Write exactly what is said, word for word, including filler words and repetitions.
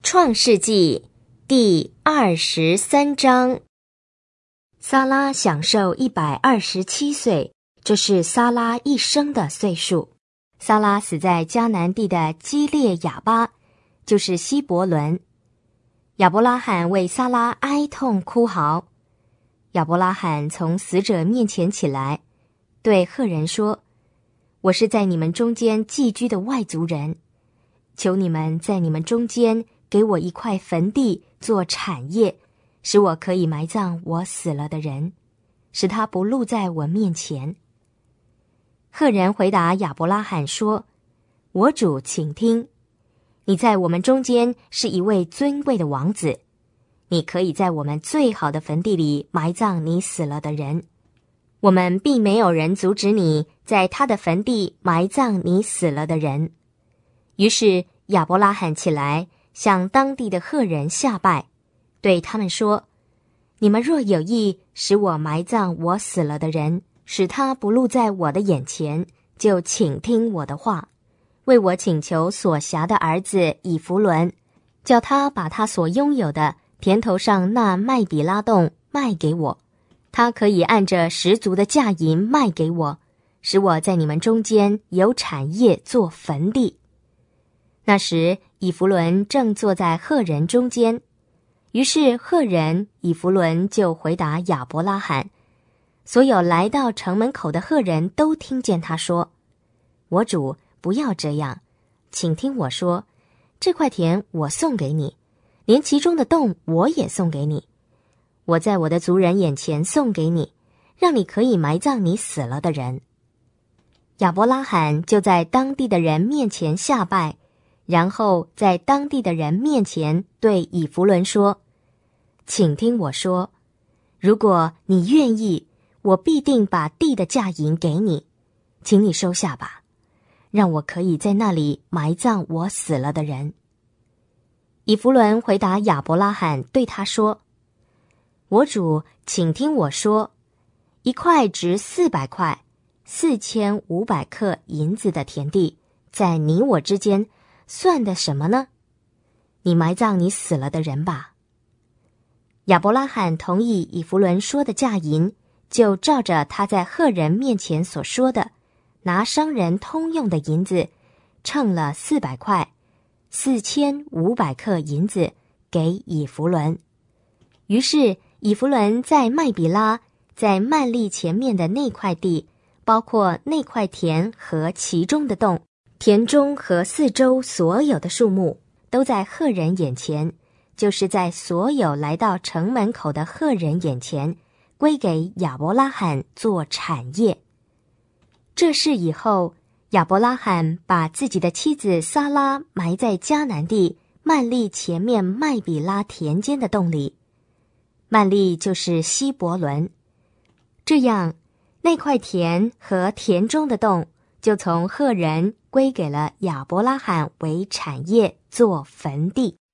创世纪第二十三章。撒拉享受一百二十七岁，这是撒拉一生的岁数。撒拉死在迦南地的基列雅巴，就是希伯伦。亚伯拉罕为撒拉哀痛哭嚎。亚伯拉罕从死者面前起来，对赫人说：我是在你们中间寄居的外族人，求你们在你们中间给我一块坟地做产业，使我可以埋葬我死了的人，使他不露在我面前。赫人回答亚伯拉罕说：我主，请听，你在我们中间是一位尊贵的王子，你可以在我们最好的坟地里埋葬你死了的人，我们并没有人阻止你在他的坟地埋葬你死了的人。于是亚伯拉罕起来，向当地的赫人下拜，对他们说：你们若有意使我埋葬我死了的人，使他不露在我的眼前，就请听我的话，为我请求所辖的儿子以弗伦，叫他把他所拥有的田头上那麦比拉洞卖给我，他可以按着十足的价银卖给我，使我在你们中间有产业做坟地。那时以弗伦正坐在赫人中间，于是赫人以弗伦就回答亚伯拉罕。所有来到城门口的赫人都听见他说：我主，不要这样，请听我说，这块田我送给你，连其中的洞我也送给你，我在我的族人眼前送给你，让你可以埋葬你死了的人。亚伯拉罕就在当地的人面前下拜，然后在当地的人面前对以弗伦说：请听我说，如果你愿意，我必定把地的价银给你，请你收下吧，让我可以在那里埋葬我死了的人。以弗伦回答亚伯拉罕，对他说：我主，请听我说，一块值四百块，四千五百克银子的田地，在你我之间算的什么呢？你埋葬你死了的人吧。亚伯拉罕同意以弗伦说的价银，就照着他在赫人面前所说的，拿商人通用的银子称了四百块，四千五百克银子给以弗伦。于是以弗伦在麦比拉，在曼利前面的那块地，包括那块田和其中的洞，田中和四周所有的树木，都在赫人眼前，就是在所有来到城门口的赫人眼前，归给亚伯拉罕做产业。这事以后，亚伯拉罕把自己的妻子撒拉埋在迦南地曼利前面麦比拉田间的洞里，曼利就是希伯伦。这样，那块田和田中的洞就从赫人归给了亚伯拉罕为产业做坟地。